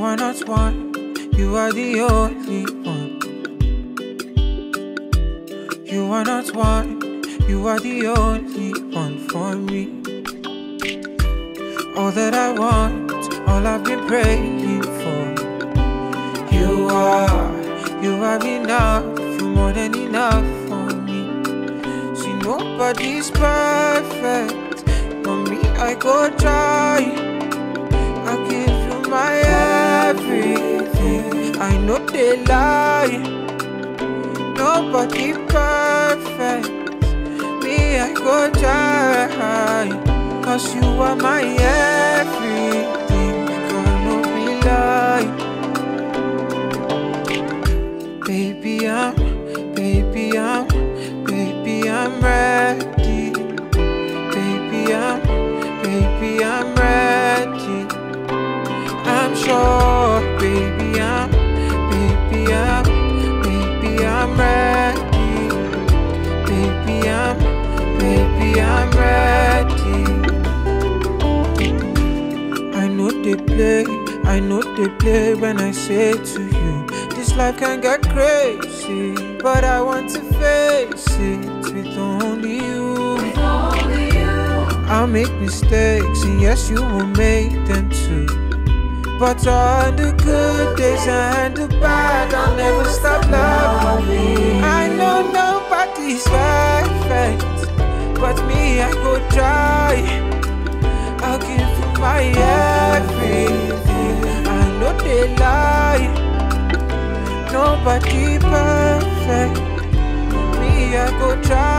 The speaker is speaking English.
are not one, you are the only one. You are not one, you are the only one for me. All that I want, all I've been praying for. You are enough, you're more than enough for me. See, nobody's perfect, but me, I go try. I'll give you my everything. I know they lie. Nobody perfect, me, I go try. Cause you are my everything, girl, no be lie. Baby, I'm ready. Baby, I'm ready. I'm sure, baby, I'm ready. Baby, I'm ready. I know they play when I say to you, this life can get crazy, but I want to face it with only you. I'll make mistakes, and yes, you will make them too. But on the good days and the bad, I'll never stop loving. I know nobody's perfect, but me, I go try. I'll give you my everything. I know they lie. Nobody perfect, me, I go try.